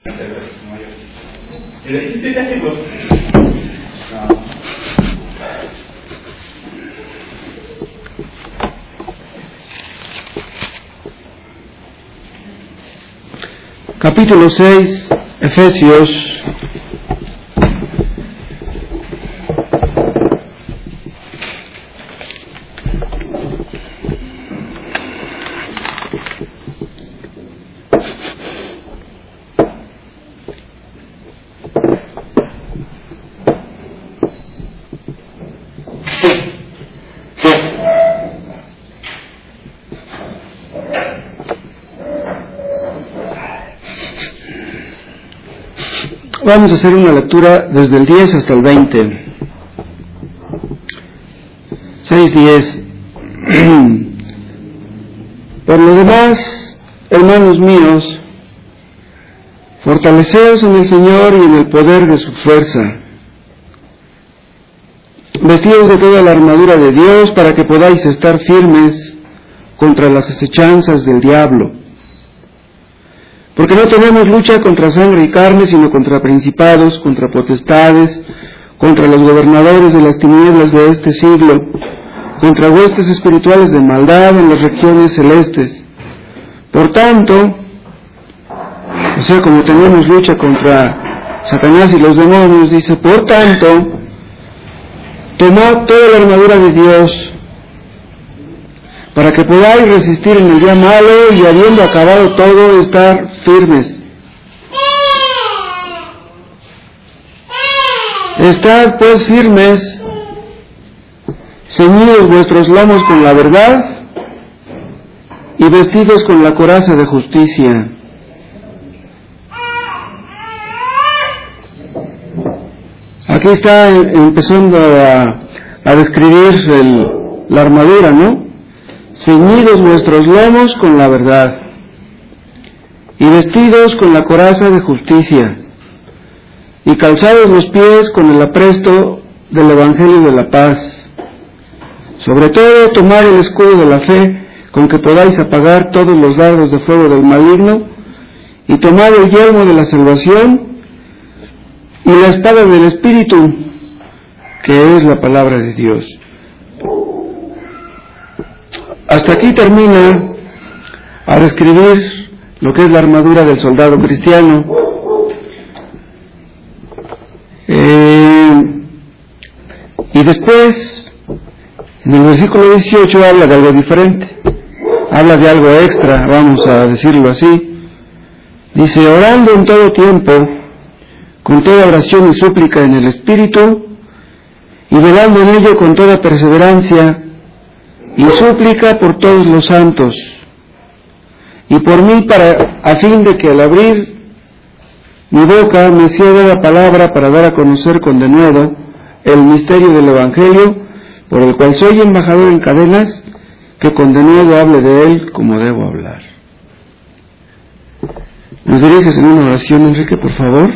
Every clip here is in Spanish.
Capítulo 6, Efesios. Vamos a hacer una lectura desde el 10 hasta el 20. 6:10. Por lo demás, hermanos míos, fortaleceos en el Señor y en el poder de su fuerza. Vestidos de toda la armadura de Dios para que podáis estar firmes contra las acechanzas del diablo. Porque no tenemos lucha contra sangre y carne, sino contra principados, contra potestades, contra los gobernadores de las tinieblas de este siglo, contra huestes espirituales de maldad en las regiones celestes. Por tanto, como tenemos lucha contra Satanás y los demonios, dice, por tanto, tomad toda la armadura de Dios, para que podáis resistir en el día malo y habiendo acabado todo, estar firmes. Estad pues firmes, ceñidos vuestros lomos con la verdad y vestidos con la coraza de justicia. Aquí está empezando a describir la armadura, ¿no? Ceñidos vuestros lomos con la verdad y vestidos con la coraza de justicia y calzados los pies con el apresto del Evangelio de la paz. Sobre todo tomad el escudo de la fe con que podáis apagar todos los dardos de fuego del maligno, y tomad el yelmo de la salvación y la espada del Espíritu, que es la palabra de Dios. Hasta aquí termina a describir lo que es la armadura del soldado cristiano. Y después, en el versículo 18 habla de algo diferente, habla de algo extra, vamos a decirlo así. Dice, orando en todo tiempo, con toda oración y súplica en el Espíritu, y velando en ello con toda perseverancia y súplica por todos los santos, y por mí, a fin de que al abrir mi boca me sea dada palabra para dar a conocer con denuedo el misterio del Evangelio, por el cual soy embajador en cadenas, que con denuedo hable de él como debo hablar. ¿Nos diriges en una oración, Enrique, por favor?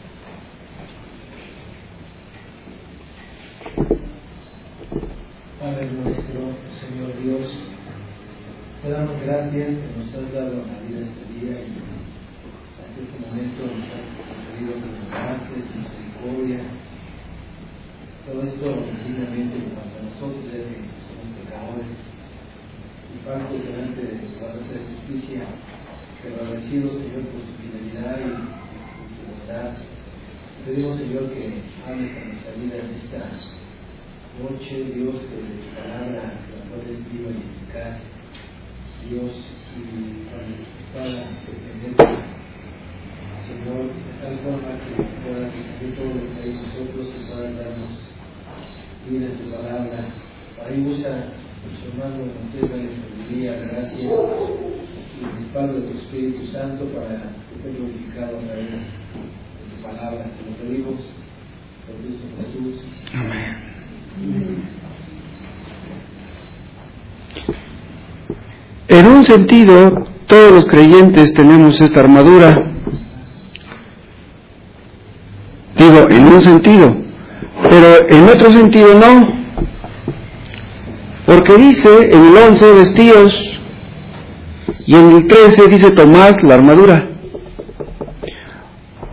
Padre nuestro, Señor Dios, te damos gracias que nos has dado la vida este día y hasta este momento nos has concedido tus gracias, misericordia. Todo esto dignamente para nosotros, ya que somos pecadores y faltos delante de tu palabra de justicia, pero agradecidos, Señor, por tu fidelidad y por tu bondad. Te pedimos, Señor, que hables a nuestra vida en esta noche, Dios, que de tu palabra, la cual es viva y eficaz, Dios, y con la espada que penetra, Señor, de tal forma que puedas recibir todo lo que hay en nosotros y puedas darnos vida en tu palabra. Para ahí usa nuestro hermano, nos sirva de sabiduría, gracia y el respaldo de tu Espíritu Santo para que sea glorificado a través de tu palabra. Te lo pedimos por Cristo Jesús. Amén. En un sentido, todos los creyentes tenemos esta armadura. Digo, en un sentido, pero en otro sentido no. Porque dice en el 11, vestíos, y en el 13 dice, tomad la armadura.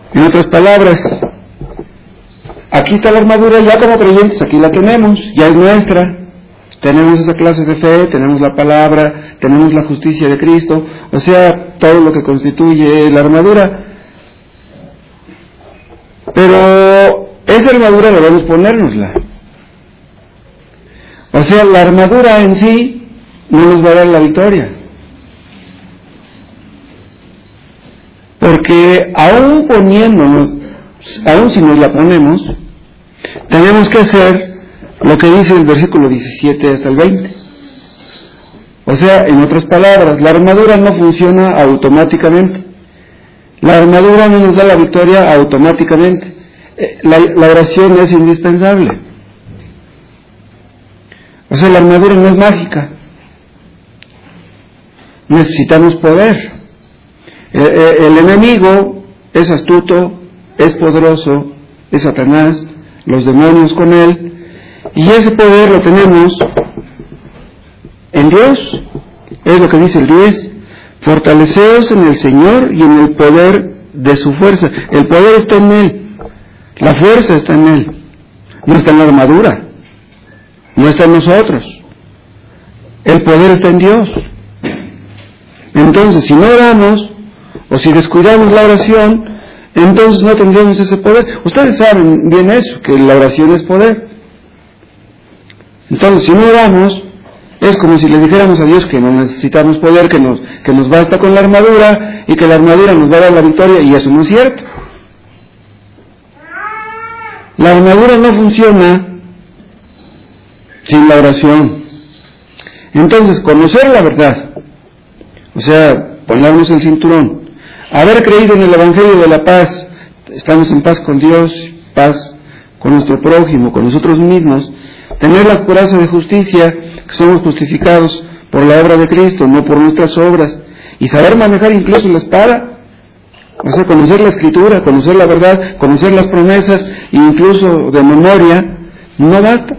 En otras palabras, aquí está la armadura, ya como creyentes, aquí la tenemos, ya es nuestra. Tenemos esa clase de fe, tenemos la palabra, tenemos la justicia de Cristo, o sea, todo lo que constituye la armadura. Pero esa armadura debemos ponérnosla. O sea, la armadura en sí no nos va a dar la victoria. Porque aún poniéndonos, aún si nos la ponemos, tenemos que hacer lo que dice el versículo 17 hasta el 20. O sea, en otras palabras, la armadura no funciona automáticamente. La armadura no nos da la victoria automáticamente. La oración es indispensable. O sea, la armadura no es mágica. Necesitamos poder. El enemigo es astuto, es poderoso, es Satanás, los demonios con él, y ese poder lo tenemos en Dios. Es lo que dice el 10: fortaleceos en el Señor y en el poder de su fuerza. El poder está en Él, la fuerza está en Él, no está en la armadura, no está en nosotros. El poder está en Dios. Entonces, si no oramos, o si descuidamos la oración, entonces no tendríamos ese poder. Ustedes saben bien eso, que la oración es poder. Entonces, si no oramos, es como si le dijéramos a Dios que no necesitamos poder, que nos basta con la armadura, y que la armadura nos va a dar la victoria, y eso no es cierto. La armadura no funciona sin la oración. Entonces, conocer la verdad, o sea, ponernos el cinturón, haber creído en el Evangelio de la paz, estamos en paz con Dios, paz con nuestro prójimo, con nosotros mismos, tener la coraza de justicia, que somos justificados por la obra de Cristo, no por nuestras obras, y saber manejar incluso la espada, o sea, conocer la Escritura, conocer la verdad, conocer las promesas, incluso de memoria, no basta.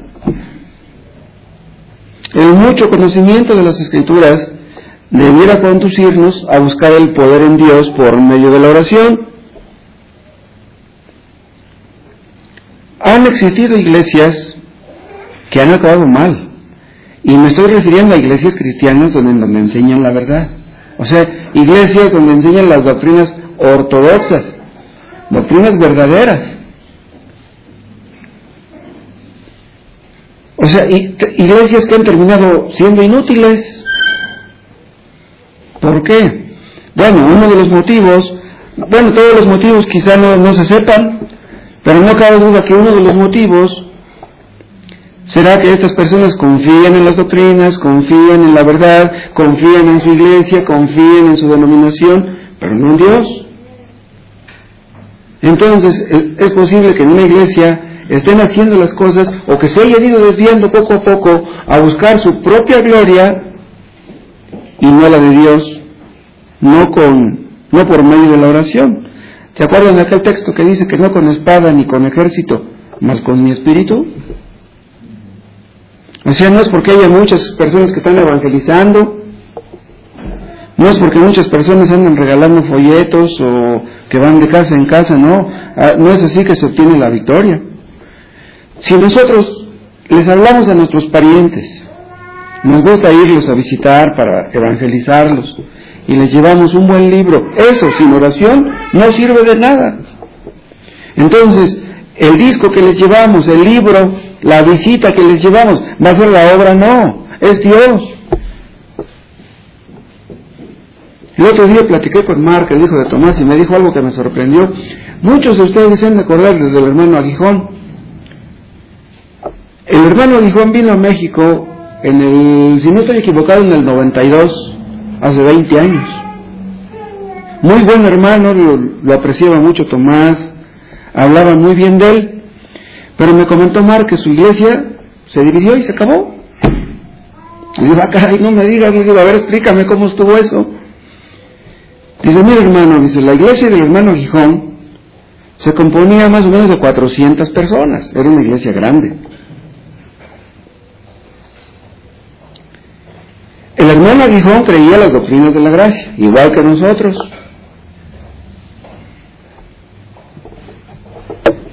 El mucho conocimiento de las Escrituras debiera conducirnos a buscar el poder en Dios por medio de la oración. Han existido iglesias que han acabado mal, y me estoy refiriendo a iglesias cristianas donde enseñan la verdad, o sea, iglesias donde enseñan las doctrinas ortodoxas, doctrinas verdaderas. O sea, iglesias que han terminado siendo inútiles. ¿Por qué? Bueno, uno de los motivos, todos los motivos quizá no se sepan, pero no cabe duda que uno de los motivos será que estas personas confían en las doctrinas, confían en la verdad, confían en su iglesia, confían en su denominación, pero no en Dios. Entonces, es posible que en una iglesia estén haciendo las cosas, o que se hayan ido desviando poco a poco a buscar su propia gloria y no la de Dios, no por medio de la oración. ¿Se acuerdan de aquel texto que dice que no con espada ni con ejército, mas con mi espíritu? O sea, no es porque haya muchas personas que están evangelizando, no es porque muchas personas andan regalando folletos o que van de casa en casa, no es así que se obtiene la victoria. Si nosotros les hablamos a nuestros parientes, nos gusta irlos a visitar para evangelizarlos, y les llevamos un buen libro, eso sin oración no sirve de nada. Entonces, el disco que les llevamos, el libro, la visita que les llevamos, ¿va a ser la obra? No, es Dios. El otro día platiqué con Mark, el hijo de Tomás, y me dijo algo que me sorprendió. Muchos de ustedes se han de acordar del hermano Aguijón. El hermano Aguijón vino a México si no estoy equivocado, en el 92, hace 20 años. Muy buen hermano, lo apreciaba mucho Tomás, hablaba muy bien de él, pero me comentó Mark que su iglesia se dividió y se acabó. Y digo, caray, no me digas, le digo, a ver, explícame cómo estuvo eso. Dice, mira hermano, la iglesia del hermano Aguijón se componía más o menos de 400 personas, era una iglesia grande. El hermano Aguijón creía las doctrinas de la gracia, igual que nosotros.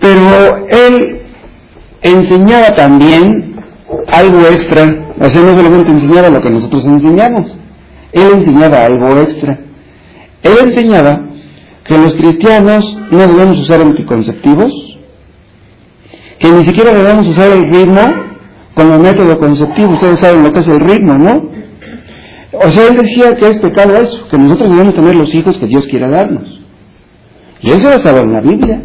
Pero él enseñaba también algo extra, o sea, no solamente enseñaba lo que nosotros enseñamos, él enseñaba algo extra. Él enseñaba que los cristianos no debemos usar anticonceptivos, que ni siquiera debemos usar el ritmo como método conceptivo. Ustedes saben lo que es el ritmo, ¿no? O sea, él decía que es pecado eso, que nosotros debemos tener los hijos que Dios quiera darnos. Y él se basaba en la Biblia,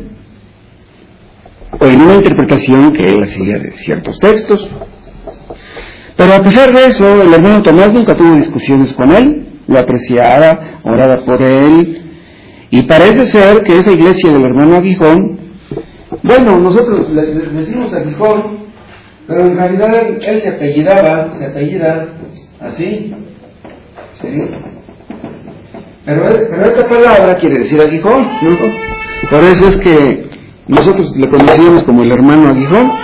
o en una interpretación que él hacía de ciertos textos. Pero a pesar de eso, el hermano Tomás nunca tuvo discusiones con él, lo apreciaba, oraba por él, y parece ser que esa iglesia del hermano Aguijón, bueno, nosotros le decimos Aguijón, pero en realidad él se apellida así, ¿sí? Pero esta palabra quiere decir Aguijón, ¿no? Por eso es que nosotros le conocíamos como el hermano Aguijón.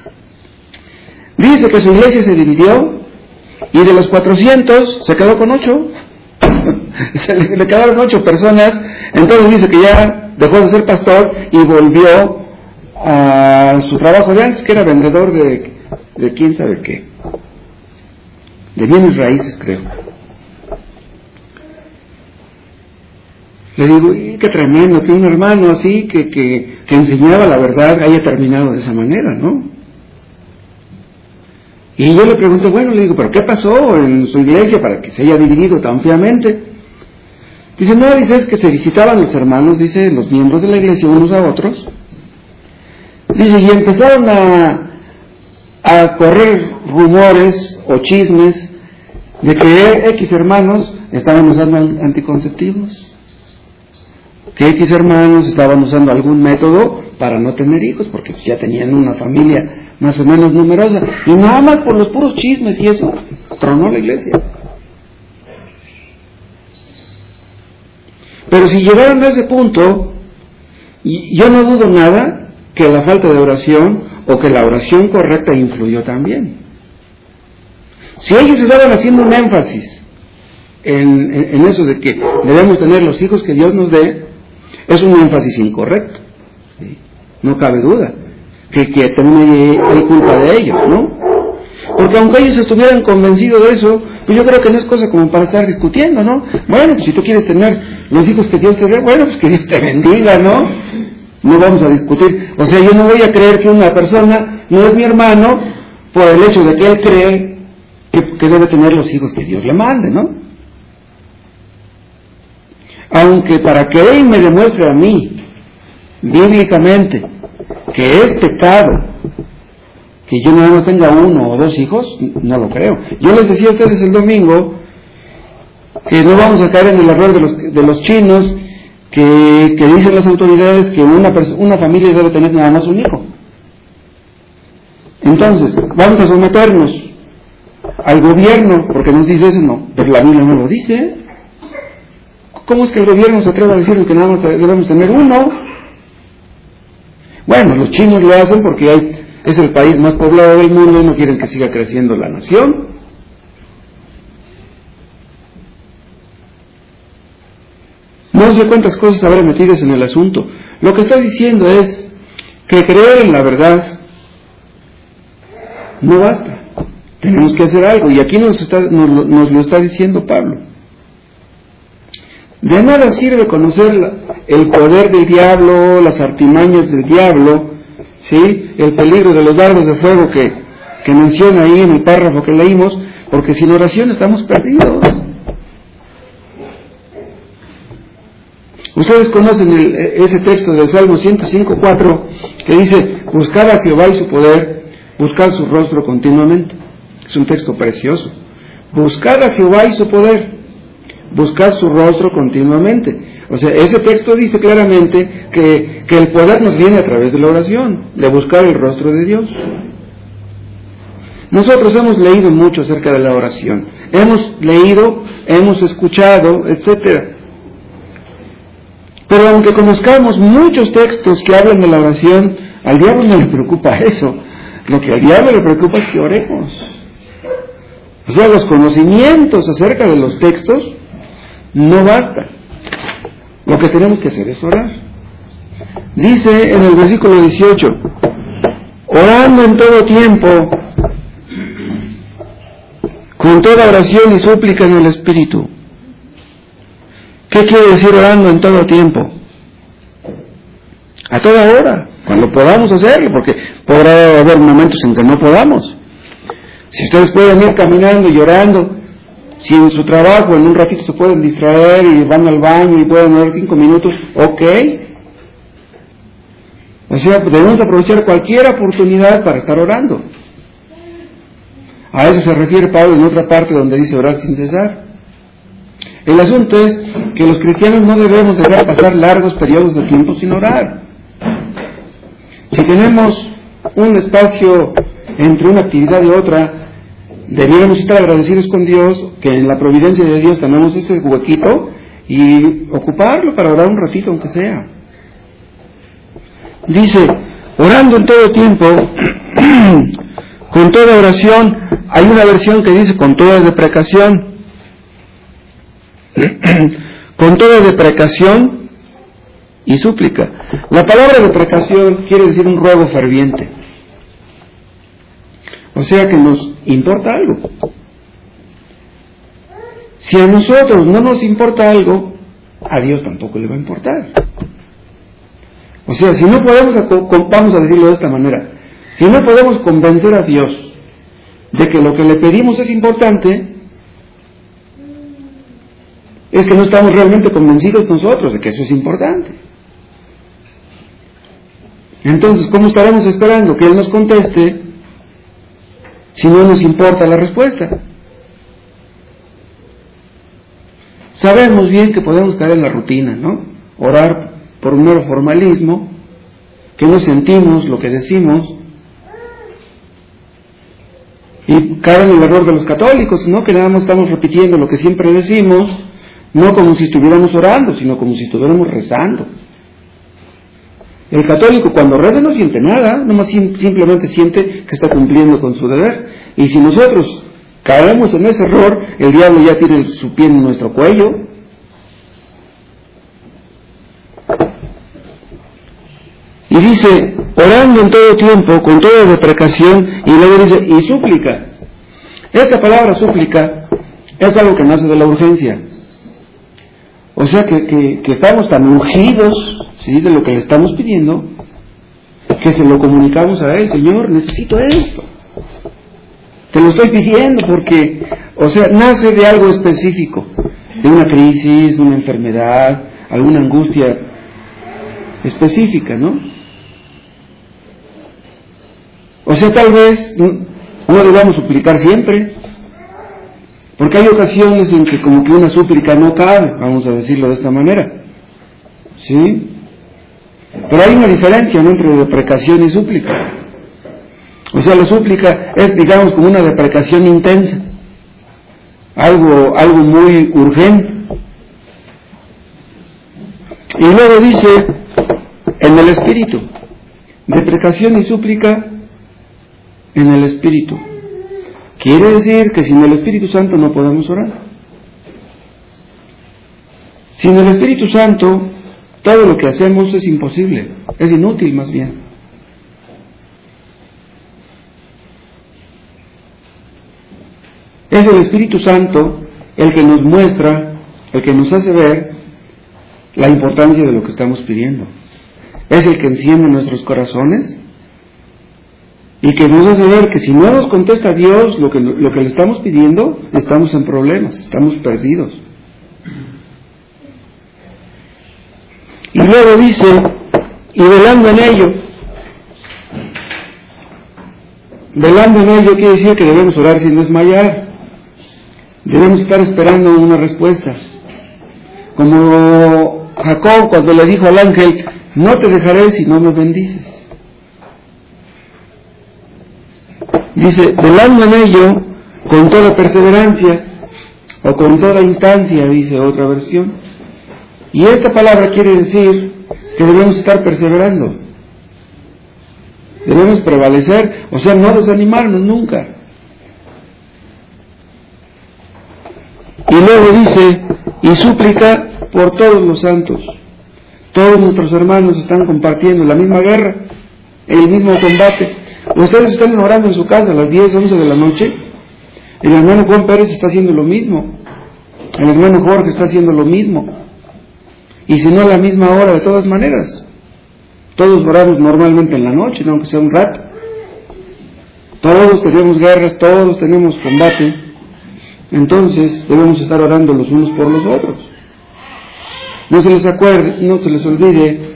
Dice que su iglesia se dividió y de los 400 se quedó con 8. Le quedaron 8 personas. Entonces dice que ya dejó de ser pastor y volvió a su trabajo de antes, que era vendedor de quién sabe qué, de bienes raíces, creo. Le digo, qué tremendo que un hermano así que enseñaba la verdad haya terminado de esa manera, ¿no? Y yo le pregunto, bueno, le digo, ¿pero qué pasó en su iglesia para que se haya dividido tan feamente? Dice, no, dice, es que se visitaban los hermanos, dice, los miembros de la iglesia unos a otros. Dice, y empezaron a correr rumores o chismes de que X hermanos estaban usando anticonceptivos, que X hermanos estaban usando algún método para no tener hijos, porque pues ya tenían una familia más o menos numerosa, y nada más por los puros chismes y eso, tronó la iglesia. Pero si llegaron a ese punto, yo no dudo nada que la falta de oración o que la oración correcta influyó también. Si ellos estaban haciendo un énfasis en eso de que debemos tener los hijos que Dios nos dé, es un énfasis incorrecto, ¿sí? No cabe duda que también hay culpa de ellos, ¿no? Porque aunque ellos estuvieran convencidos de eso, pues yo creo que no es cosa como para estar discutiendo, ¿no? Bueno, pues si tú quieres tener los hijos que Dios te dé, bueno, pues que Dios te bendiga, ¿no? No vamos a discutir. O sea, yo no voy a creer que una persona no es mi hermano por el hecho de que él cree que debe tener los hijos que Dios le mande, ¿no? Aunque para que él me demuestre a mí, bíblicamente, que es pecado que yo no tenga 1 o 2 hijos, no lo creo. Yo les decía a ustedes el domingo que no vamos a caer en el error de los chinos que dicen las autoridades que una familia debe tener nada más un hijo. Entonces, vamos a someternos al gobierno porque nos dice eso, no, pero la Biblia no lo dice. ¿Cómo es que el gobierno se atreve a decir que nada más debemos tener 1? Bueno, los chinos lo hacen porque es el país más poblado del mundo y no quieren que siga creciendo la nación. No sé cuántas cosas habrá metidas en el asunto. Lo que está diciendo es que creer en la verdad no basta. Tenemos que hacer algo. Y aquí nos lo está diciendo Pablo. De nada sirve conocer el poder del diablo, las artimañas del diablo, ¿sí? El peligro de los dardos de fuego que menciona ahí en el párrafo que leímos, porque sin oración estamos perdidos. Ustedes conocen ese texto del Salmo 105:4 que dice, buscad a Jehová y su poder, buscad su rostro continuamente. Es un texto precioso. Buscad a Jehová y su poder, buscad su rostro continuamente. O sea, ese texto dice claramente que el poder nos viene a través de la oración, de buscar el rostro de Dios. Nosotros hemos leído mucho acerca de la oración, hemos leído, hemos escuchado, etcétera. Pero aunque conozcamos muchos textos que hablan de la oración, al diablo no le preocupa eso. Lo que al diablo le preocupa es que oremos. O sea, los conocimientos acerca de los textos no basta. Lo que tenemos que hacer es orar. Dice en el versículo 18, orando en todo tiempo, con toda oración y súplica en el Espíritu. ¿Qué quiere decir orando en todo tiempo? A toda hora, cuando podamos hacerlo, porque podrá haber momentos en que no podamos. Si ustedes pueden ir caminando y orando, si en su trabajo en un ratito se pueden distraer y van al baño y pueden orar 5 minutos, ok. O sea, debemos aprovechar cualquier oportunidad para estar orando. A eso se refiere Pablo en otra parte donde dice orar sin cesar. El asunto es que los cristianos no debemos dejar pasar largos periodos de tiempo sin orar. Si tenemos un espacio entre una actividad y otra, debiéramos estar agradecidos con Dios que en la providencia de Dios tenemos ese huequito y ocuparlo para orar un ratito aunque sea. Dice, orando en todo tiempo, con toda oración. Hay una versión que dice con toda deprecación. Con toda deprecación y súplica. La palabra deprecación quiere decir un ruego ferviente. O sea que nos importa algo. Si a nosotros no nos importa algo, a Dios tampoco le va a importar. O sea, si no podemos, vamos a decirlo de esta manera, si no podemos convencer a Dios de que lo que le pedimos es importante, es que no estamos realmente convencidos nosotros de que eso es importante. Entonces, ¿cómo estaremos esperando que Él nos conteste si no nos importa la respuesta? Sabemos bien que podemos caer en la rutina, ¿no? Orar por un mero formalismo, que no sentimos lo que decimos, y caer en el error de los católicos, ¿no? Que nada más estamos repitiendo lo que siempre decimos, no como si estuviéramos orando, sino como si estuviéramos rezando. El católico cuando reza no siente nada, nomás simplemente siente que está cumpliendo con su deber. Y si nosotros caemos en ese error, el diablo ya tiene su pie en nuestro cuello. Y dice, orando en todo tiempo, con toda deprecación, y luego dice, y súplica. Esta palabra súplica es algo que nace de la urgencia. O sea que estamos tan urgidos, ¿sí?, de lo que le estamos pidiendo, que se lo comunicamos a Él. Señor, necesito esto. Te lo estoy pidiendo porque, o sea, nace de algo específico, de una crisis, una enfermedad, alguna angustia específica, ¿no? O sea, tal vez no debamos suplicar siempre, porque hay ocasiones en que como que una súplica no cabe, vamos a decirlo de esta manera, ¿sí? Pero hay una diferencia, ¿no?, entre deprecación y súplica. O sea, la súplica es, digamos, como una deprecación intensa, algo muy urgente. Y luego dice, en el Espíritu, deprecación y súplica en el Espíritu. Quiere decir que sin el Espíritu Santo no podemos orar. Sin el Espíritu Santo, todo lo que hacemos es imposible, es inútil más bien. Es el Espíritu Santo el que nos muestra, el que nos hace ver la importancia de lo que estamos pidiendo. Es el que enciende nuestros corazones y que nos hace ver que si no nos contesta Dios lo que le estamos pidiendo, estamos en problemas, estamos perdidos. Y luego dice, y velando en ello. Velando en ello quiere decir que debemos orar sin desmayar. Debemos estar esperando una respuesta. Como Jacob cuando le dijo al ángel, no te dejaré si no me bendices. Dice, velando en ello con toda perseverancia, o con toda instancia, dice otra versión. Y esta palabra quiere decir que debemos estar perseverando. Debemos prevalecer, o sea, no desanimarnos nunca. Y luego dice, y súplica por todos los santos. Todos nuestros hermanos están compartiendo la misma guerra, el mismo combate. Ustedes están orando en su casa a las 10, 11 de la noche. El hermano Juan Pérez está haciendo lo mismo. El hermano Jorge está haciendo lo mismo. Y si no a la misma hora, de todas maneras. Todos oramos normalmente en la noche, ¿no? Aunque sea un rato. Todos tenemos guerras, todos tenemos combate. Entonces debemos estar orando los unos por los otros. No se les olvide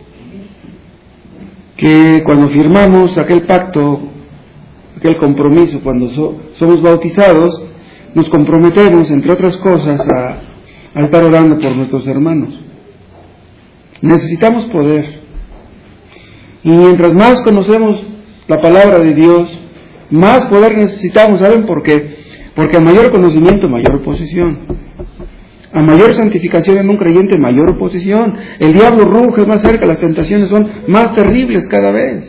que cuando firmamos aquel pacto, aquel compromiso, cuando somos bautizados, nos comprometemos, entre otras cosas, a estar orando por nuestros hermanos. Necesitamos poder. Y mientras más conocemos la palabra de Dios, más poder necesitamos. ¿Saben por qué? Porque a mayor conocimiento, mayor oposición. A mayor santificación en un creyente, mayor oposición. El diablo ruge más cerca, las tentaciones son más terribles cada vez.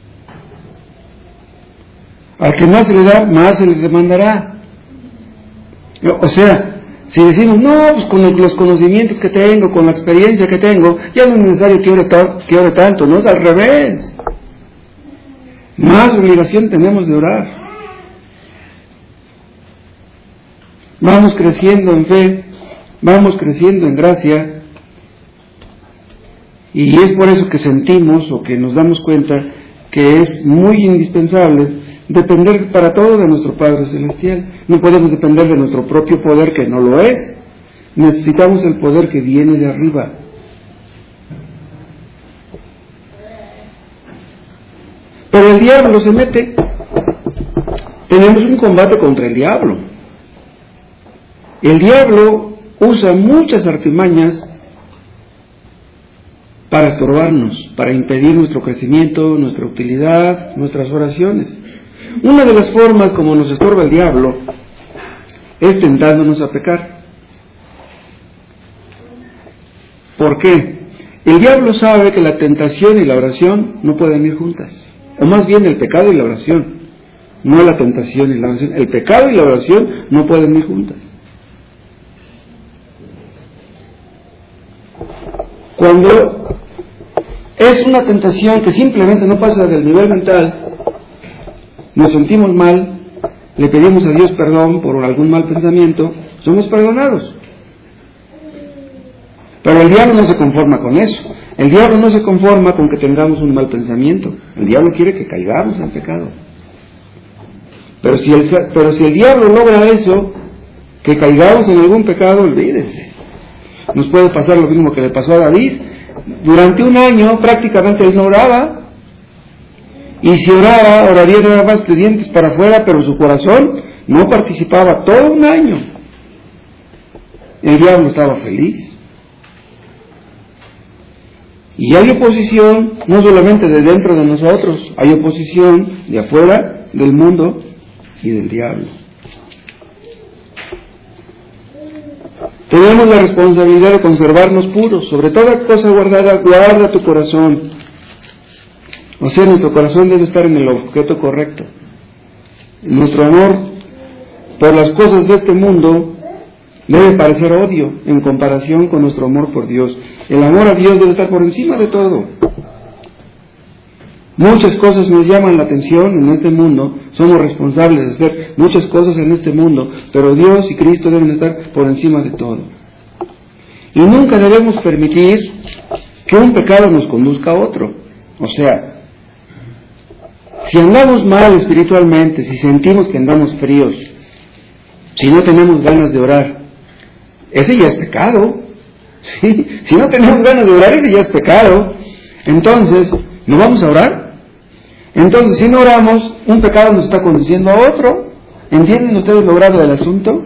Al que más se le da, más se le demandará. O sea, si decimos, no, pues con los conocimientos que tengo, con la experiencia que tengo, ya no es necesario que ore tanto, no, es al revés. Más obligación tenemos de orar. Vamos creciendo en fe, vamos creciendo en gracia, y es por eso que sentimos o que nos damos cuenta que es muy indispensable depender para todo de nuestro Padre Celestial. No podemos depender de nuestro propio poder, que no lo es. Necesitamos el poder que viene de arriba. Pero el diablo se mete. Tenemos un combate contra el diablo. El diablo usa muchas artimañas para estorbarnos, para impedir nuestro crecimiento, nuestra utilidad, nuestras oraciones. Una de las formas como nos estorba el diablo es tentándonos a pecar. ¿Por qué? El diablo sabe que la tentación y la oración no pueden ir juntas. O más bien el pecado y la oración, no la tentación y la oración. El pecado y la oración no pueden ir juntas. Cuando es una tentación que simplemente no pasa del nivel mental, nos sentimos mal, le pedimos a Dios perdón por algún mal pensamiento, somos perdonados. Pero el diablo no se conforma con eso. El diablo no se conforma con que tengamos un mal pensamiento. El diablo quiere que caigamos en pecado. Pero si el diablo logra eso, que caigamos en algún pecado, olvídense. Nos puede pasar lo mismo que le pasó a David. Durante un año prácticamente él no oraba. Y si oraba, oraría nada más de dientes para afuera, pero su corazón no participaba todo un año. El diablo estaba feliz. Y hay oposición, no solamente de dentro de nosotros, hay oposición de afuera, del mundo y del diablo. Tenemos la responsabilidad de conservarnos puros. Sobre toda cosa guardada, guarda tu corazón. O sea, nuestro corazón debe estar en el objeto correcto. Nuestro amor por las cosas de este mundo debe parecer odio en comparación con nuestro amor por Dios. El amor a Dios debe estar por encima de todo. Muchas cosas nos llaman la atención en este mundo, somos responsables de hacer muchas cosas en este mundo, pero Dios y Cristo deben estar por encima de todo. Y nunca debemos permitir que un pecado nos conduzca a otro. O sea, si andamos mal espiritualmente, si sentimos que andamos fríos, si no tenemos ganas de orar, ese ya es pecado. ¿Sí? Si no tenemos ganas de orar, ese ya es pecado. Entonces, ¿no vamos a orar? Entonces, si no oramos, un pecado nos está conduciendo a otro. ¿Entienden ustedes lo grave del asunto?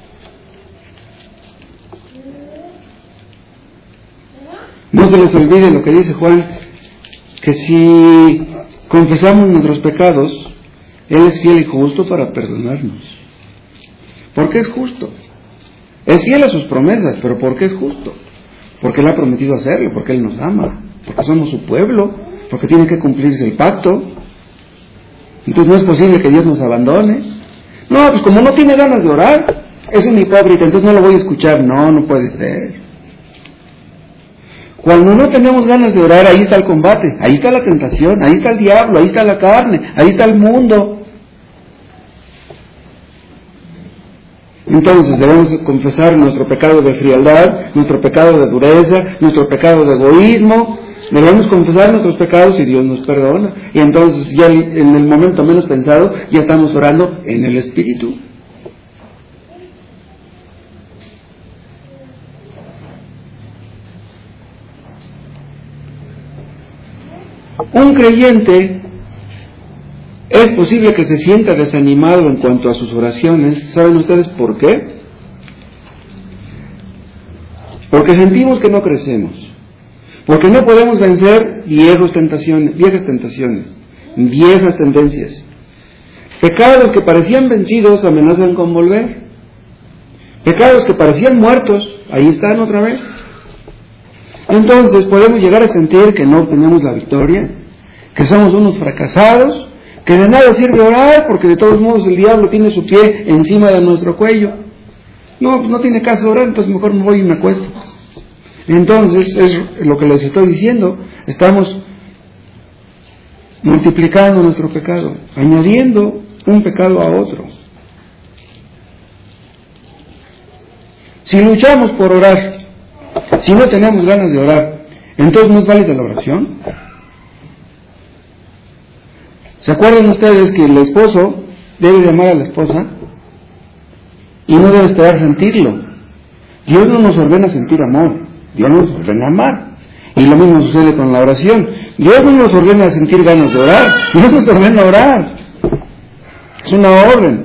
No se les olvide lo que dice Juan, que si confesamos nuestros pecados, Él es fiel y justo para perdonarnos. ¿Por qué es justo? Es fiel a sus promesas, pero ¿por qué es justo? Porque Él ha prometido hacerlo, porque Él nos ama, porque somos su pueblo, porque tiene que cumplirse el pacto. Entonces no es posible que Dios nos abandone. No, pues como no tiene ganas de orar, es un hipócrita, entonces no lo voy a escuchar. No, no puede ser. Cuando no tenemos ganas de orar, ahí está el combate, ahí está la tentación, ahí está el diablo, ahí está la carne, ahí está el mundo. Entonces debemos confesar nuestro pecado de frialdad, nuestro pecado de dureza, nuestro pecado de egoísmo. Debemos confesar nuestros pecados y Dios nos perdona. Y entonces ya en el momento menos pensado ya estamos orando en el Espíritu. Un creyente es posible que se sienta desanimado en cuanto a sus oraciones. ¿Saben ustedes por qué? Porque sentimos que no crecemos, porque no podemos vencer viejas tentaciones, viejas tendencias. Pecados que parecían vencidos amenazan con volver. Pecados que parecían muertos, ahí están otra vez. Entonces podemos llegar a sentir que no obtenemos la victoria, que somos unos fracasados, que de nada sirve orar porque de todos modos el diablo tiene su pie encima de nuestro cuello. No tiene caso orar, entonces mejor me voy y me acuesto. Entonces es lo que les estoy diciendo, estamos multiplicando nuestro pecado, añadiendo un pecado a otro. Si luchamos por orar, si no tenemos ganas de orar, entonces no es válida la oración. ¿Se acuerdan ustedes que el esposo debe de amar a la esposa y no debe esperar sentirlo? Dios no nos ordena sentir amor, Dios nos ordena amar. Y lo mismo sucede con la oración. Dios no nos ordena sentir ganas de orar, Dios nos ordena orar. Es una orden.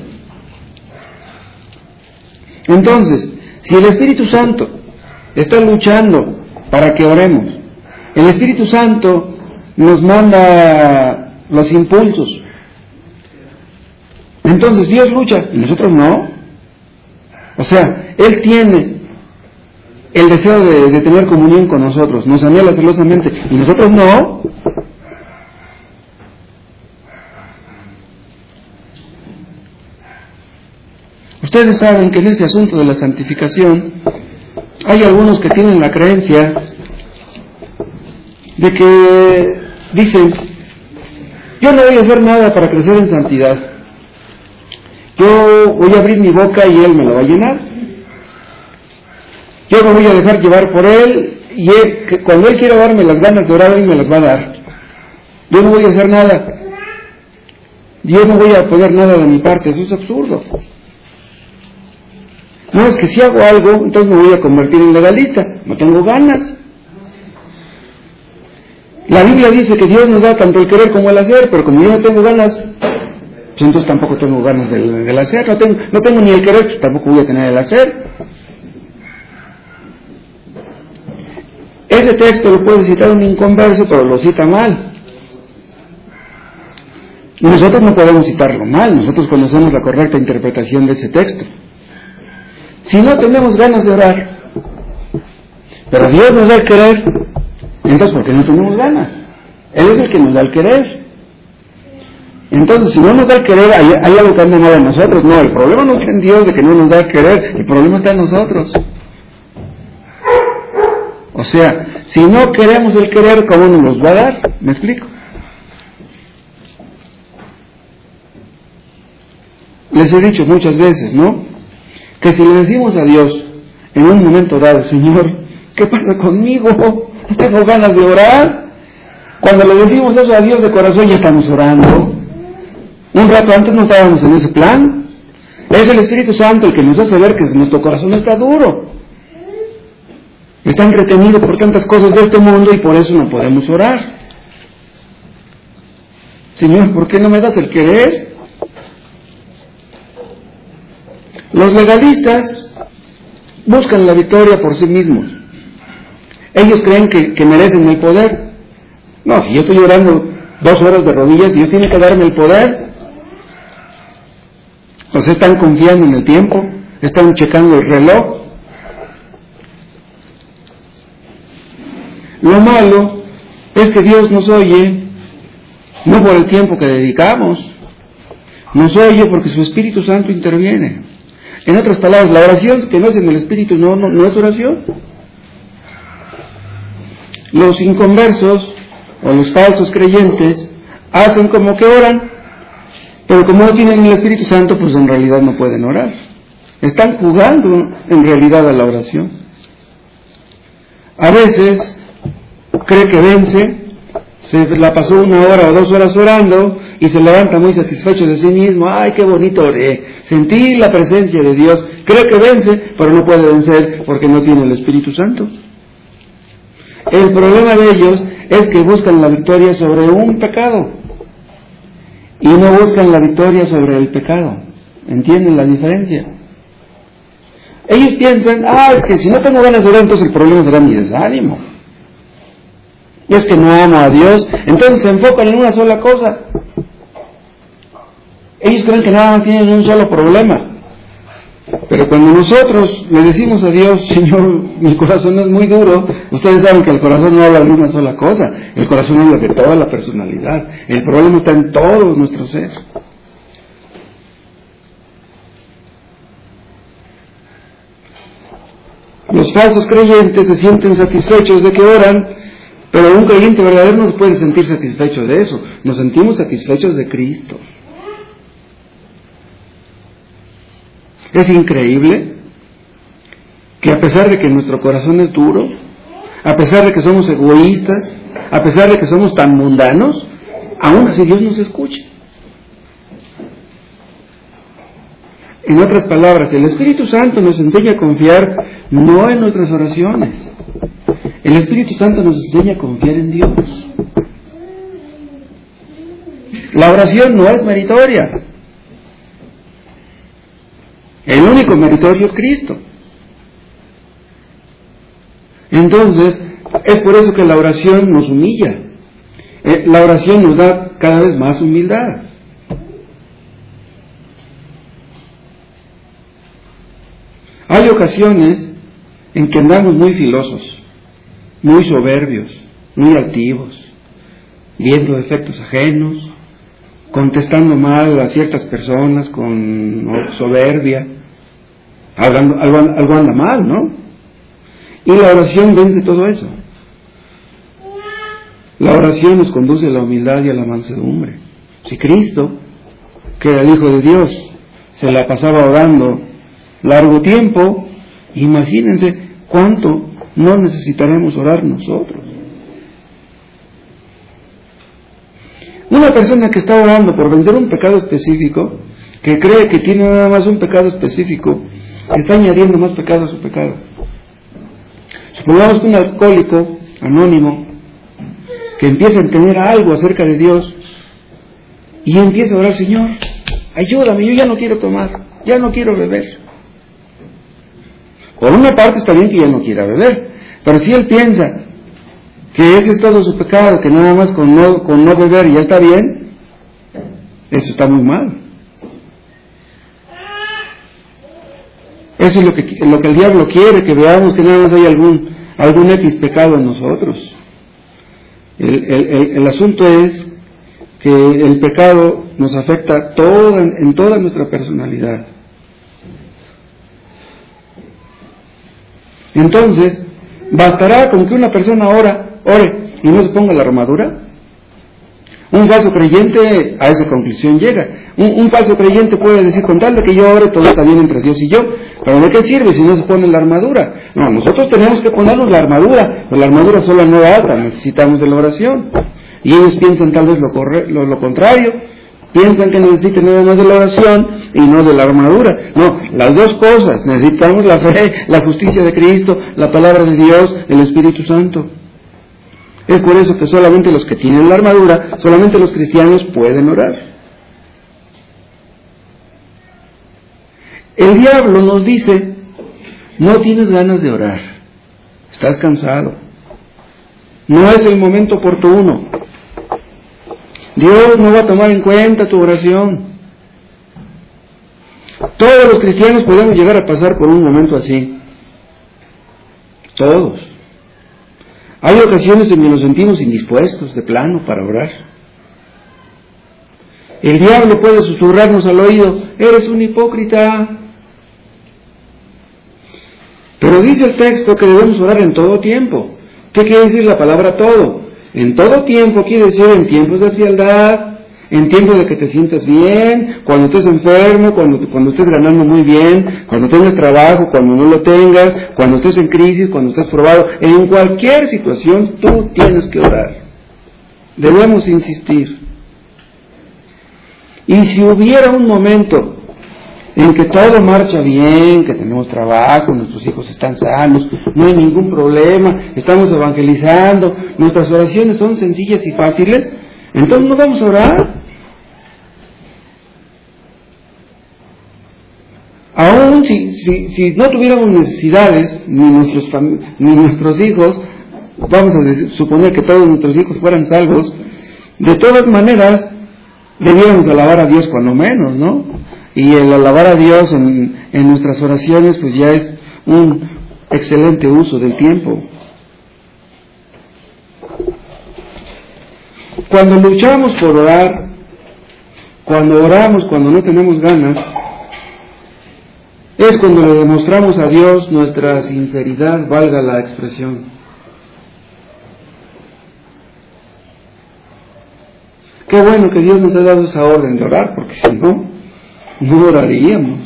Entonces, si el Espíritu Santo está luchando para que oremos, el Espíritu Santo nos manda los impulsos, entonces Dios lucha y nosotros no. O sea, Él tiene el deseo de tener comunión con nosotros, nos anhela celosamente y nosotros no. Ustedes saben que en este asunto de la santificación hay algunos que tienen la creencia de que dicen: yo no voy a hacer nada para crecer en santidad, yo voy a abrir mi boca y Él me lo va a llenar, yo me voy a dejar llevar por Él y cuando Él quiera darme las ganas de orar, Él me las va a dar, yo no voy a hacer nada, yo no voy a poner nada de mi parte. Eso es absurdo. No, es que si hago algo, entonces me voy a convertir en legalista, no tengo ganas. La Biblia dice que Dios nos da tanto el querer como el hacer, pero como yo no tengo ganas, pues entonces tampoco tengo ganas del hacer, no tengo ni el querer, pues tampoco voy a tener el hacer. Ese texto lo puede citar un inconverso, pero lo cita mal. Y nosotros no podemos citarlo mal, nosotros conocemos la correcta interpretación de ese texto. Si no tenemos ganas de orar, pero Dios nos da el querer, entonces ¿por qué no tenemos ganas? Él es el que nos da el querer. Entonces, si no nos da el querer, hay algo que anda mal en nosotros. No, el problema no está en Dios de que no nos da el querer, el problema está en nosotros. O sea, si no queremos el querer, ¿cómo nos los va a dar? ¿Me explico? Les he dicho muchas veces, ¿no?, que si le decimos a Dios en un momento dado: Señor, ¿qué pasa conmigo? No tengo ganas de orar. Cuando le decimos eso a Dios de corazón, ya estamos orando. Un rato antes no estábamos en ese plan. Es el Espíritu Santo el que nos hace ver que nuestro corazón está duro, está entretenido por tantas cosas de este mundo y por eso no podemos orar. Señor, ¿por qué no me das el querer? Los legalistas buscan la victoria por sí mismos. Ellos creen que merecen el poder. No, si yo estoy orando 2 horas de rodillas, Dios tiene que darme el poder. Entonces están confiando en el tiempo, están checando el reloj. Lo malo es que Dios nos oye no por el tiempo que dedicamos, nos oye porque su Espíritu Santo interviene. En otras palabras, la oración que no es en el Espíritu no es oración. los inconversos o los falsos creyentes hacen como que oran, pero como no tienen el Espíritu Santo, pues en realidad no pueden orar. Están jugando en realidad a la oración. A veces cree que vence, se la pasó 1 hora o 2 horas orando y se levanta muy satisfecho de sí mismo. ¡Ay, qué bonito oré! Sentí la presencia de Dios. Cree que vence, pero no puede vencer porque no tiene el Espíritu Santo. El problema de ellos es que buscan la victoria sobre un pecado y no buscan la victoria sobre el pecado. ¿Entienden la diferencia? Ellos piensan, es que si no tengo ganas de orar, entonces el problema será mi desánimo. Y es que no amo a Dios, entonces se enfocan en una sola cosa. Ellos creen que nada más tienen un solo problema. Pero cuando nosotros le decimos a Dios, Señor, mi corazón es muy duro, ustedes saben que el corazón no habla de una sola cosa, el corazón habla de toda la personalidad. El problema está en todo nuestro ser. Los falsos creyentes se sienten satisfechos de que oran, pero un creyente verdadero no puede sentir satisfecho de eso. Nos sentimos satisfechos de Cristo. Es increíble que a pesar de que nuestro corazón es duro, a pesar de que somos egoístas, a pesar de que somos tan mundanos, aún así Dios nos escucha. En otras palabras, el Espíritu Santo nos enseña a confiar no en nuestras oraciones. El Espíritu Santo nos enseña a confiar en Dios. La oración no es meritoria. El único meritorio es Cristo. Entonces, es por eso que la oración nos humilla. La oración nos da cada vez más humildad. Hay ocasiones en que andamos muy filosos, muy soberbios, muy altivos, viendo defectos ajenos, contestando mal a ciertas personas con soberbia, algo anda mal, ¿no? Y la oración vence todo eso. La oración nos conduce a la humildad y a la mansedumbre. Si Cristo, que era el Hijo de Dios, se la pasaba orando largo tiempo, imagínense cuánto no necesitaremos orar nosotros. Una persona que está orando por vencer un pecado específico, que cree que tiene nada más un pecado específico, está añadiendo más pecado a su pecado. Supongamos que un alcohólico anónimo que empieza a entender algo acerca de Dios y empieza a orar, Señor, ayúdame, yo ya no quiero tomar, ya no quiero beber. Por una parte está bien que ya no quiera beber, pero si él piensa que ese es todo su pecado, que nada más con no beber ya está bien, eso está muy mal. Eso es lo que el diablo quiere, que veamos que nada más hay algún X pecado en nosotros. El asunto es que el pecado nos afecta en toda nuestra personalidad. Entonces, ¿bastará con que una persona ore y no se ponga la armadura? Un falso creyente a esa conclusión llega. Un falso creyente puede decir, con tal de que yo ore, todo está bien entre Dios y yo. Pero ¿de qué sirve si no se pone la armadura? No, nosotros tenemos que ponernos la armadura, pero la armadura sola no basta, necesitamos de la oración. Y ellos piensan tal vez lo contrario, piensan que necesitan nada más de la oración y no de la armadura. No, las dos cosas, necesitamos la fe, la justicia de Cristo, la palabra de Dios, el Espíritu Santo. Es por eso que solamente los que tienen la armadura, solamente los cristianos pueden orar. El diablo nos dice, no tienes ganas de orar, estás cansado, no es el momento oportuno, Dios no va a tomar en cuenta tu oración. Todos los cristianos podemos llegar a pasar por un momento así, todos. Hay ocasiones en que nos sentimos indispuestos de plano para orar. El diablo puede susurrarnos al oído, eres un hipócrita. Pero dice el texto que debemos orar en todo tiempo. ¿Qué quiere decir la palabra todo? En todo tiempo quiere decir en tiempos de frialdad, en tiempos de que te sientas bien, cuando estés enfermo, cuando estés ganando muy bien, cuando tengas trabajo, cuando no lo tengas, cuando estés en crisis, cuando estés probado. En cualquier situación tú tienes que orar. Debemos insistir. Y si hubiera un momento en que todo marcha bien, que tenemos trabajo, nuestros hijos están sanos, no hay ningún problema, estamos evangelizando, nuestras oraciones son sencillas y fáciles, entonces no vamos a orar. Aún si no tuviéramos necesidades, ni nuestros hijos, vamos a suponer que todos nuestros hijos fueran salvos, de todas maneras debiéramos alabar a Dios cuando menos, ¿no? Y el alabar a Dios en nuestras oraciones pues ya es un excelente uso del tiempo. Cuando luchamos por orar, cuando oramos cuando no tenemos ganas, es cuando le demostramos a Dios nuestra sinceridad, valga la expresión. Qué bueno que Dios nos ha dado esa orden de orar, porque si no oraríamos.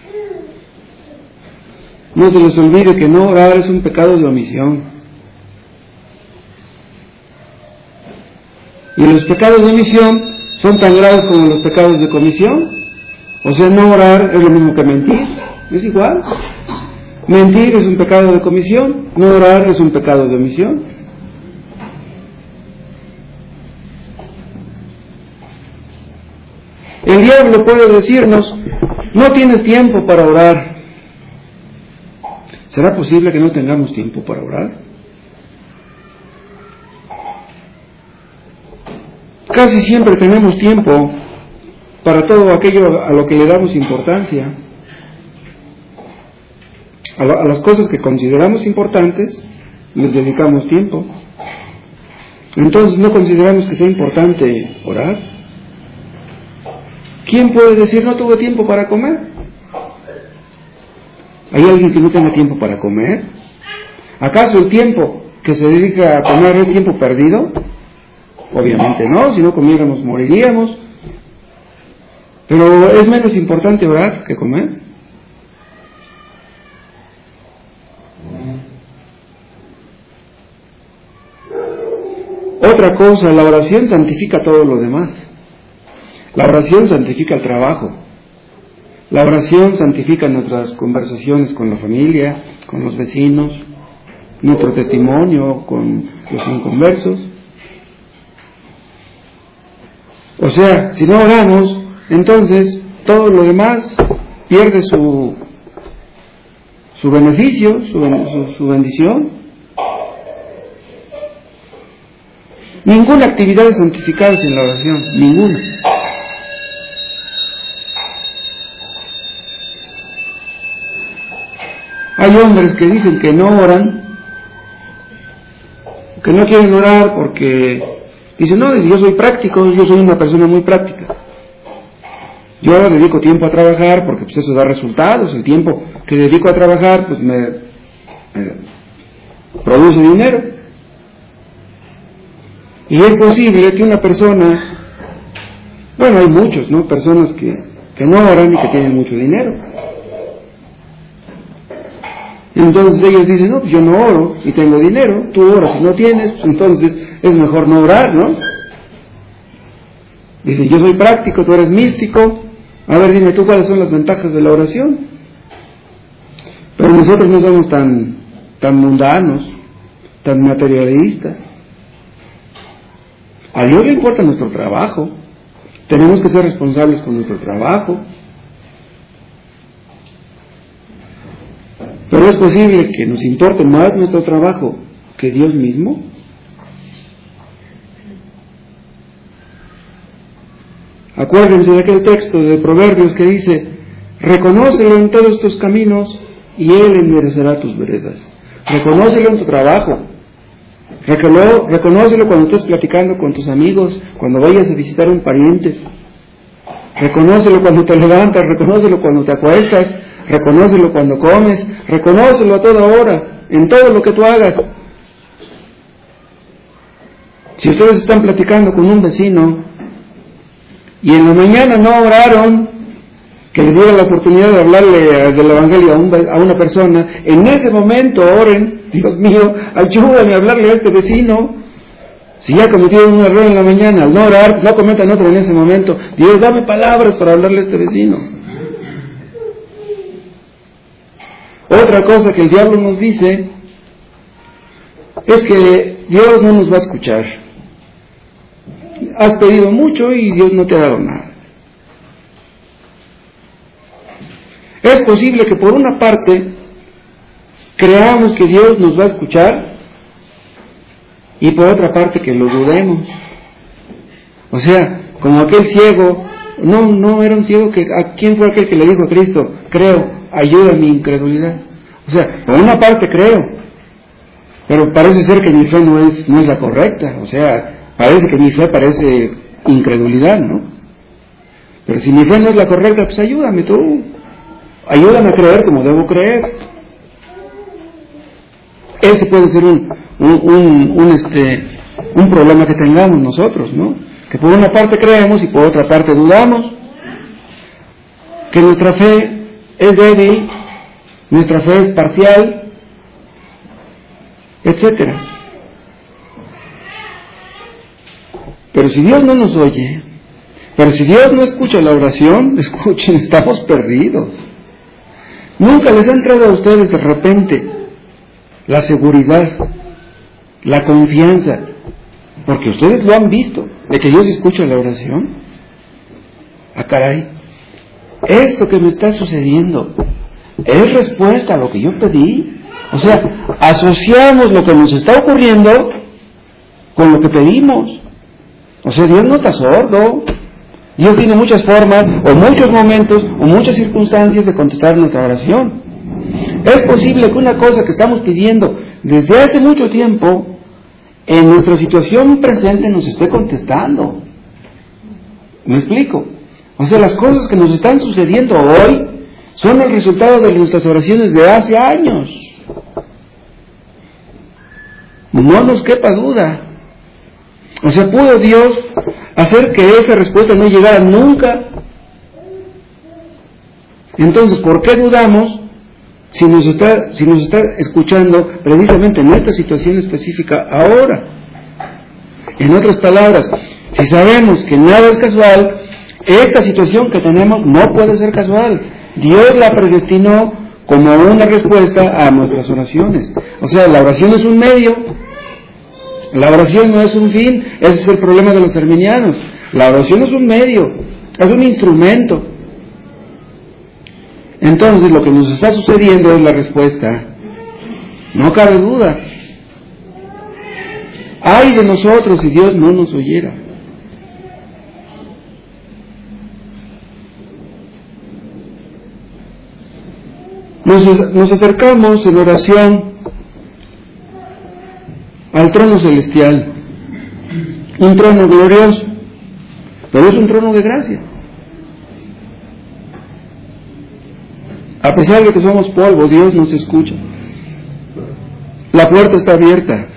No se les olvide que no orar es un pecado de omisión. Y los pecados de omisión son tan graves como los pecados de comisión. O sea, no orar es lo mismo que mentir. Es igual. Mentir es un pecado de comisión. No orar es un pecado de omisión. El diablo puede decirnos, no tienes tiempo para orar. ¿Será posible que no tengamos tiempo para orar? Casi siempre tenemos tiempo para todo aquello a lo que le damos importancia. A las cosas que consideramos importantes, les dedicamos tiempo. Entonces no consideramos que sea importante orar. ¿Quién puede decir no tuve tiempo para comer? ¿Hay alguien que no tenga tiempo para comer? ¿Acaso el tiempo que se dedica a comer es tiempo perdido? Obviamente no, si no comiéramos moriríamos. Pero ¿es menos importante orar que comer? Otra cosa, la oración santifica todo lo demás. La oración santifica el trabajo. La oración santifica nuestras conversaciones con la familia, con los vecinos, nuestro testimonio con los inconversos. O sea, si no oramos, entonces todo lo demás pierde su beneficio, su bendición. Ninguna actividad es santificada sin la oración, ninguna. Hay hombres que dicen que no oran, que no quieren orar porque dicen, no, yo soy práctico, yo soy una persona muy práctica. Yo dedico tiempo a trabajar porque pues eso da resultados, el tiempo que dedico a trabajar pues me produce dinero. Y es posible que una persona, bueno, hay muchos, ¿no? Personas que no oran y que tienen mucho dinero. Entonces ellos dicen, no, pues yo no oro y tengo dinero, tú oras y no tienes, pues entonces es mejor no orar, ¿no? Dicen, yo soy práctico, tú eres místico, a ver dime tú cuáles son las ventajas de la oración. Pero nosotros no somos tan mundanos, tan materialistas. A Dios le importa nuestro trabajo, tenemos que ser responsables con nuestro trabajo. Pero es posible que nos importe más nuestro trabajo que Dios mismo. Acuérdense de aquel texto de Proverbios que dice, reconócelo en todos tus caminos y Él enderecerá tus veredas. Reconócelo en tu trabajo. Reconócelo cuando estés platicando con tus amigos, cuando vayas a visitar a un pariente. Reconócelo cuando te levantas, reconócelo cuando te acuestas, reconócelo cuando comes, reconócelo a toda hora, en todo lo que tú hagas. Si ustedes están platicando con un vecino y en la mañana no oraron que les diera la oportunidad de hablarle del Evangelio a una persona, en ese momento oren: Dios mío, ayúdame a hablarle a este vecino. Si ya cometieron un error en la mañana, al no orar, no cometan otro en ese momento. Dios, dame palabras para hablarle a este vecino. Otra cosa que el diablo nos dice es que Dios no nos va a escuchar. Has pedido mucho y Dios no te ha dado nada. Es posible que por una parte creamos que Dios nos va a escuchar y por otra parte que lo dudemos. O sea, como aquel ciego, no era un ciego que, ¿a quién fue aquel que le dijo a Cristo: creo, ayuda a mi incredulidad? O sea, por una parte creo, pero parece ser que mi fe no es la correcta. O sea, parece que mi fe parece incredulidad, ¿no? Pero si mi fe no es la correcta, pues ayúdame tú. Ayúdame a creer como debo creer. Ese puede ser un problema que tengamos nosotros, ¿no? Que por una parte creemos y por otra parte dudamos. Que nuestra fe es débil, nuestra fe es parcial, etcétera. Pero si Dios no nos oye, pero si Dios no escucha la oración, escuchen, estamos perdidos. Nunca les ha entrado a ustedes de repente la seguridad, la confianza, porque ustedes lo han visto, de que Dios escucha la oración. Ah, caray, esto que me está sucediendo es respuesta a lo que yo pedí. O sea, asociamos lo que nos está ocurriendo con lo que pedimos. O sea, Dios no está sordo. Dios tiene muchas formas, o muchos momentos, o muchas circunstancias de contestar nuestra oración. Es posible que una cosa que estamos pidiendo desde hace mucho tiempo, en nuestra situación presente nos esté contestando. ¿Me explico? O sea, las cosas que nos están sucediendo hoy son el resultado de nuestras oraciones de hace años. No nos quepa duda. O sea, ¿pudo Dios hacer que esa respuesta no llegara nunca? Entonces, ¿por qué dudamos si nos está escuchando precisamente en esta situación específica ahora? En otras palabras, si sabemos que nada es casual, esta situación que tenemos no puede ser casual. Dios la predestinó como una respuesta a nuestras oraciones. O sea, la oración es un medio. La oración no es un fin. Ese es el problema de los arminianos. La oración es un medio, es un instrumento. Entonces lo que nos está sucediendo es la respuesta. No cabe duda. Ay de nosotros si Dios no nos oyera. Nos acercamos en oración al trono celestial, un trono glorioso, pero es un trono de gracia. A pesar de que somos polvo, Dios nos escucha. La puerta está abierta.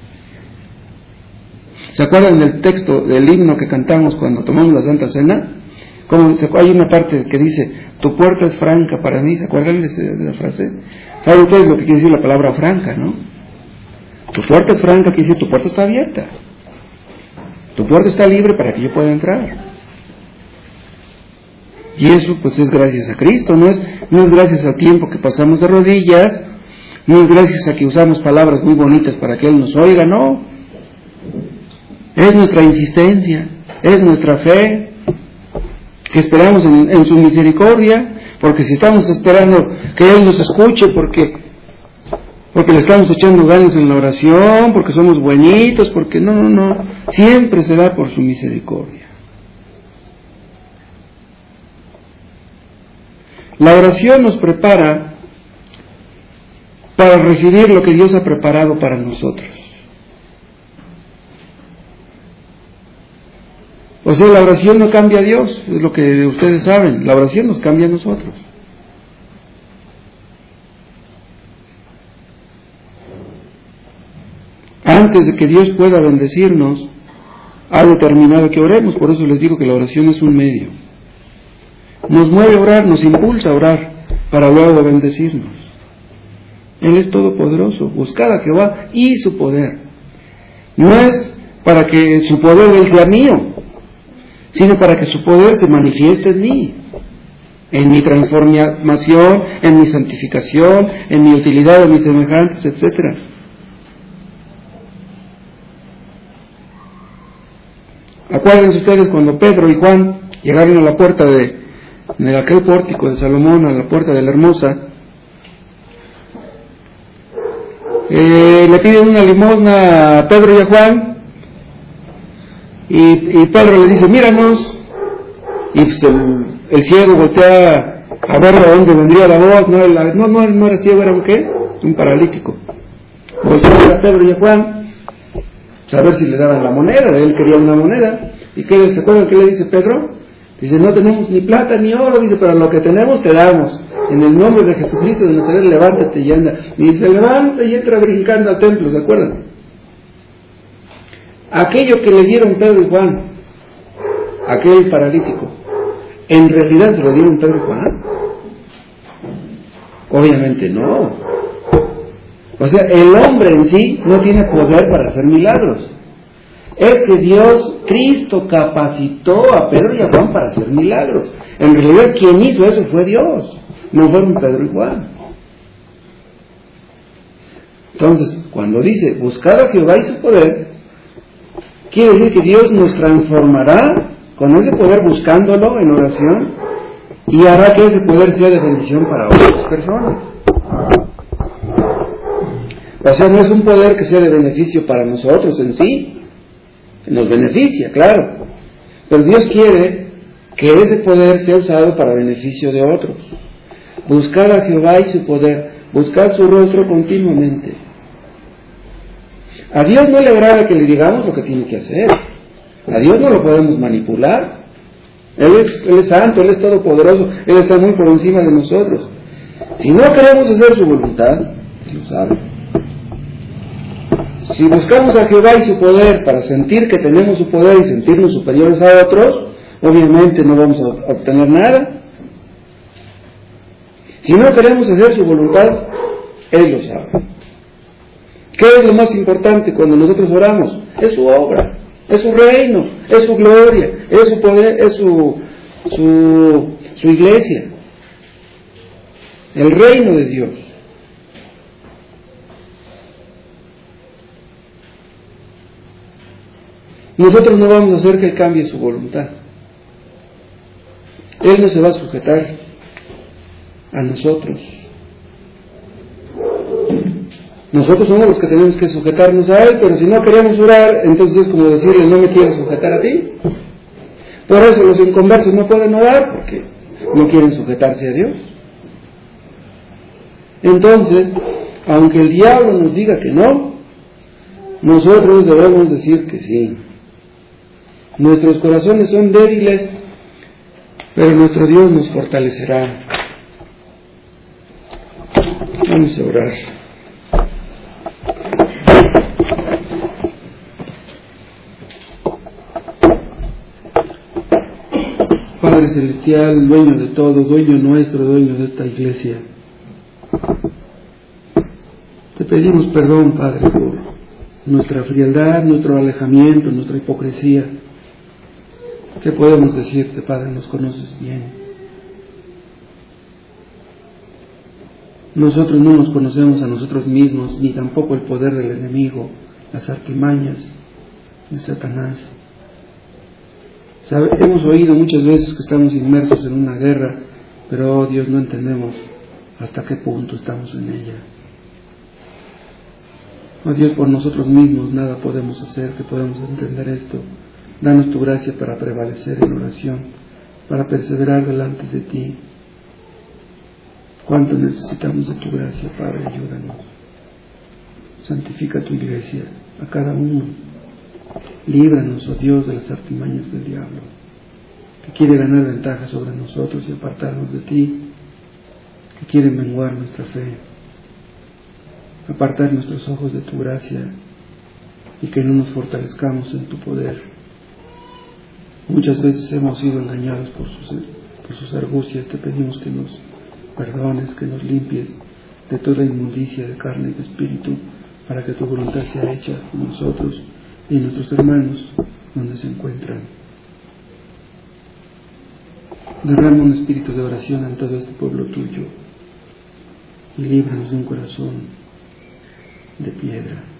¿Se acuerdan del texto del himno que cantamos cuando tomamos la Santa Cena? Hay una parte que dice: tu puerta es franca para mí. ¿Se acuerdan de la frase? ¿Saben ustedes lo que quiere decir la palabra franca, no? Tu puerta es franca, quiere decir tu puerta está abierta. Tu puerta está libre para que yo pueda entrar. Y eso pues es gracias a Cristo, no es gracias al tiempo que pasamos de rodillas, no es gracias a que usamos palabras muy bonitas para que Él nos oiga, no. Es nuestra insistencia, es nuestra fe, que esperamos en su misericordia, porque si estamos esperando que Él nos escuche, porque le estamos echando ganas en la oración, porque somos buenitos, porque no, siempre será por su misericordia. La oración nos prepara para recibir lo que Dios ha preparado para nosotros. O sea, la oración no cambia a Dios, es lo que ustedes saben, la oración nos cambia a nosotros. Antes de que Dios pueda bendecirnos, ha determinado que oremos. Por eso les digo que la oración es un medio. Nos mueve a orar, nos impulsa a orar, para luego bendecirnos. Él es todopoderoso. Buscad a Jehová y su poder. No es para que su poder de Él sea mío, sino para que su poder se manifieste en mí, en mi transformación, en mi santificación, en mi utilidad de mis semejantes, etc. Acuérdense ustedes cuando Pedro y Juan llegaron a la puerta de aquel pórtico de Salomón, a la puerta de la Hermosa, le piden una limosna a Pedro y a Juan, y Pedro le dice, míranos, y pues el ciego voltea a ver de dónde vendría la voz. No era ciego, era un ¿qué? Un paralítico. Voltea a ver a Pedro y a Juan, a ver si le daban la moneda. Él quería una moneda. ¿Y qué se acuerdan qué le dice Pedro? Dice, no tenemos ni plata ni oro, dice, pero lo que tenemos te damos. En el nombre de Jesucristo de Nazaret, levántate y anda. Y se levanta y entra brincando al templo, ¿se acuerdan? Aquello que le dieron Pedro y Juan, aquel paralítico, ¿en realidad se lo dieron Pedro y Juan? Obviamente no. O sea, el hombre en sí no tiene poder para hacer milagros. Es que Dios, Cristo, capacitó a Pedro y a Juan para hacer milagros. En realidad quien hizo eso fue Dios, no fueron Pedro y Juan. Entonces, cuando dice buscar a Jehová y su poder, quiere decir que Dios nos transformará con ese poder buscándolo en oración, y hará que ese poder sea de bendición para otras personas. O sea, no es un poder que sea de beneficio para nosotros en sí, nos beneficia, claro, pero Dios quiere que ese poder sea usado para beneficio de otros. Buscar a Jehová y su poder, buscar su rostro continuamente. A Dios no le agrada que le digamos lo que tiene que hacer. A Dios no lo podemos manipular. Él es santo, Él es todopoderoso, Él está muy por encima de nosotros. Si no queremos hacer su voluntad, Él lo sabe. Si buscamos a Jehová y su poder para sentir que tenemos su poder y sentirnos superiores a otros, obviamente no vamos a obtener nada. Si no queremos hacer su voluntad, Él lo sabe. ¿Qué es lo más importante cuando nosotros oramos? Es su obra, es su reino, es su gloria, es su poder, es su iglesia, el reino de Dios. Nosotros no vamos a hacer que Él cambie su voluntad. Él no se va a sujetar a nosotros. Nosotros somos los que tenemos que sujetarnos a Él, pero si no queremos orar, entonces es como decirle, no me quieres sujetar a ti. Por eso los inconversos no pueden orar, porque no quieren sujetarse a Dios. Entonces, aunque el diablo nos diga que no, nosotros debemos decir que sí. Nuestros corazones son débiles, pero nuestro Dios nos fortalecerá. Vamos a orar. Padre Celestial, dueño de todo, dueño nuestro, dueño de esta iglesia, te pedimos perdón, Padre, por nuestra frialdad, nuestro alejamiento, nuestra hipocresía. ¿Qué podemos decirte, Padre? Nos conoces bien. Nosotros no nos conocemos a nosotros mismos, ni tampoco el poder del enemigo, las artimañas de Satanás. Hemos oído muchas veces que estamos inmersos en una guerra, pero, oh Dios, no entendemos hasta qué punto estamos en ella. Oh Dios, por nosotros mismos nada podemos hacer que podamos entender esto. Danos tu gracia para prevalecer en oración, para perseverar delante de ti. Cuánto necesitamos de tu gracia, Padre, ayúdanos. Santifica tu iglesia, a cada uno. Líbranos, oh Dios, de las artimañas del diablo, que quiere ganar ventaja sobre nosotros y apartarnos de ti, que quiere menguar nuestra fe, apartar nuestros ojos de tu gracia y que no nos fortalezcamos en tu poder. Muchas veces hemos sido engañados por sus argucias. Te pedimos que nos perdones, que nos limpies de toda inmundicia de carne y de espíritu, para que tu voluntad sea hecha en nosotros y en nuestros hermanos donde se encuentran. Derrama un espíritu de oración en todo este pueblo tuyo y líbranos de un corazón de piedra.